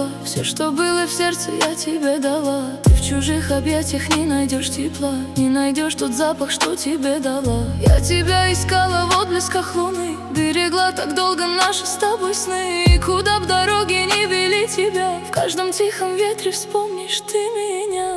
слова. Все, что было в сердце, я тебе дала. Ты в чужих объятиях не найдешь тепла, не найдешь тот запах, что тебе дала. Я тебя искала в отблесках луны, берегла так долго наши с тобой сны. И куда б дороги не вели тебя, в каждом тихом ветре вспомнишь ты меня.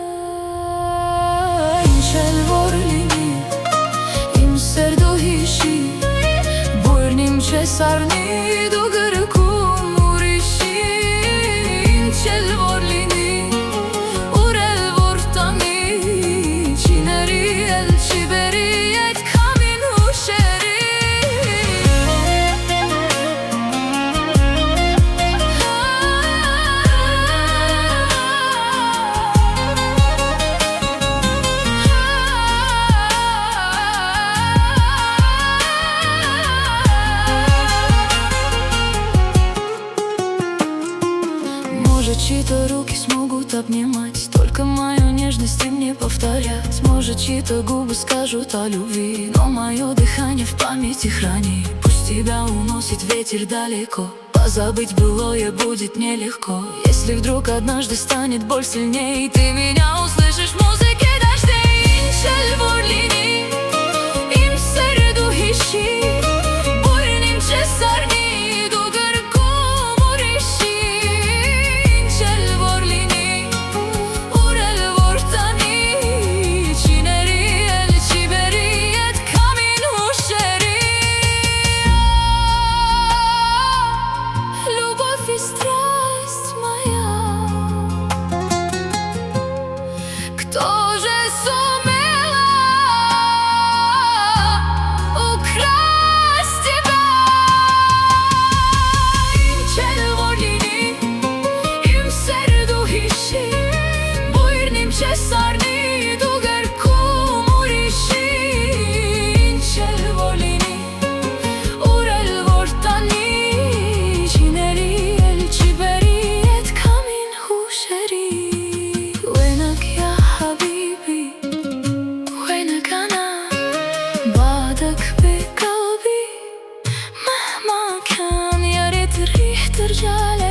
Sarni dugar kumurishi inchel vorlini urel vortani chinari el chiberi et kamin husheri. Может, чьи-то руки смогут обнимать, только мою нежность ты мне повторять. Может, чьи-то губы скажут о любви, но мое дыхание в памяти храни. Пусть тебя уносит ветер далеко, позабыть былое будет нелегко. Если вдруг однажды станет боль сильней, ты меня услышишь в музыке дождей. Инчель ворлини, им среду хищи, буйним чесарни. Кто же сумела украсть тебя? Инчел ворлини, им среду хищи, буйним чесарни дугар kumurishi. Инчел ворлини, урел вортани chineri el chiberi et kamin husheri. بعدك بقلبي مهما كان، يا ريت الريح ترجع.